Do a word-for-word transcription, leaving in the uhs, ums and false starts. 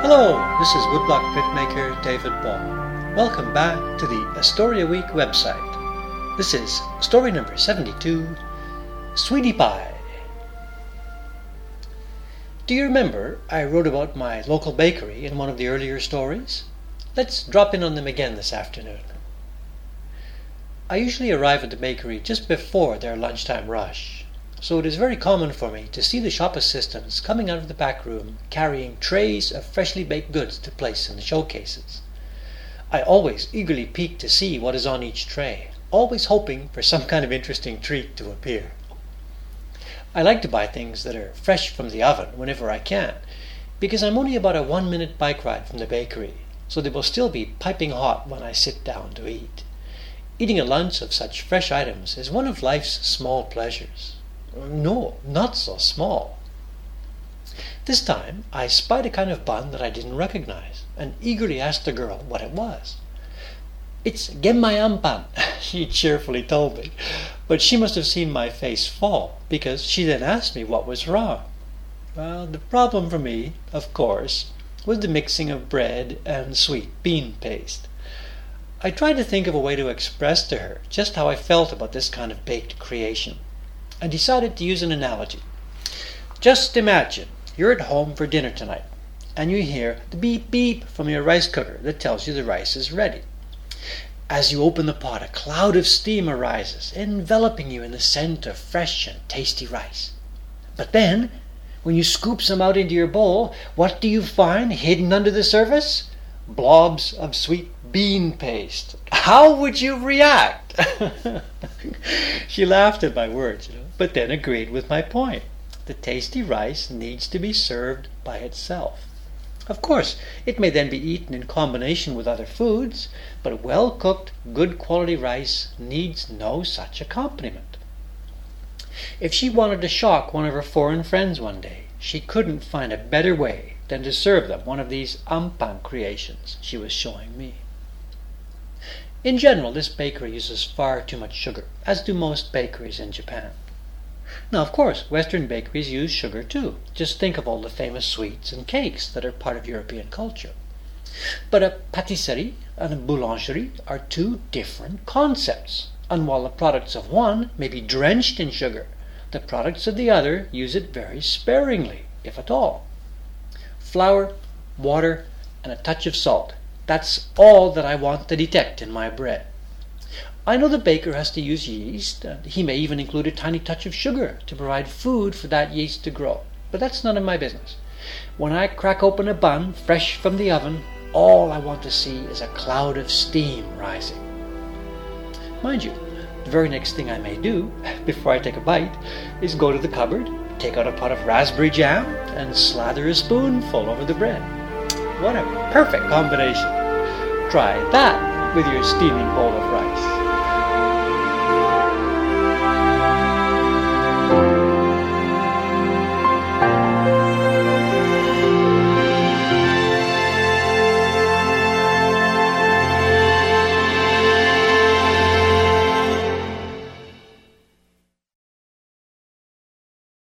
Hello, this is woodblock printmaker David Ball. Welcome back to the Astoria Week website. This is story number seventy-two, Sweetie Pie. Do you remember I wrote about my local bakery in one of the earlier stories? Let's drop in on them again this afternoon. I usually arrive at the bakery just before their lunchtime rush, so it is very common for me to see the shop assistants coming out of the back room carrying trays of freshly baked goods to place in the showcases. I always eagerly peek to see what is on each tray, always hoping for some kind of interesting treat to appear. I like to buy things that are fresh from the oven whenever I can, because I'm only about a one-minute bike ride from the bakery, so they will still be piping hot when I sit down to eat. Eating a lunch of such fresh items is one of life's small pleasures. No, not so small. This time I spied a kind of bun that I didn't recognize, and eagerly asked the girl what it was. "It's Gemmayam bun," she cheerfully told me, but she must have seen my face fall, because she then asked me what was wrong. Well, the problem for me, of course, was the mixing of bread and sweet bean paste. I tried to think of a way to express to her just how I felt about this kind of baked creation, and decided to use an analogy. Just imagine you're at home for dinner tonight, and you hear the beep beep from your rice cooker that tells you the rice is ready. As you open the pot, a cloud of steam arises, enveloping you in the scent of fresh and tasty rice. But then, when you scoop some out into your bowl, what do you find hidden under the surface? Blobs of sweet bean paste. How would you react? She laughed at my words, you know, but then agreed with my point. The tasty rice needs to be served by itself. Of course, it may then be eaten in combination with other foods, but well-cooked, good-quality rice needs no such accompaniment. If she wanted to shock one of her foreign friends one day, she couldn't find a better way than to serve them one of these ampang creations she was showing me. In general, this bakery uses far too much sugar, as do most bakeries in Japan. Now, of course, Western bakeries use sugar too. Just think of all the famous sweets and cakes that are part of European culture. But a pâtisserie and a boulangerie are two different concepts, and while the products of one may be drenched in sugar, the products of the other use it very sparingly, if at all. Flour, water, and a touch of salt. That's all that I want to detect in my bread. I know the baker has to use yeast, and he may even include a tiny touch of sugar to provide food for that yeast to grow, but that's none of my business. When I crack open a bun fresh from the oven, all I want to see is a cloud of steam rising. Mind you, the very next thing I may do, before I take a bite, is go to the cupboard, take out a pot of raspberry jam, and slather a spoonful over the bread. What a perfect combination! Try that with your steaming bowl of rice.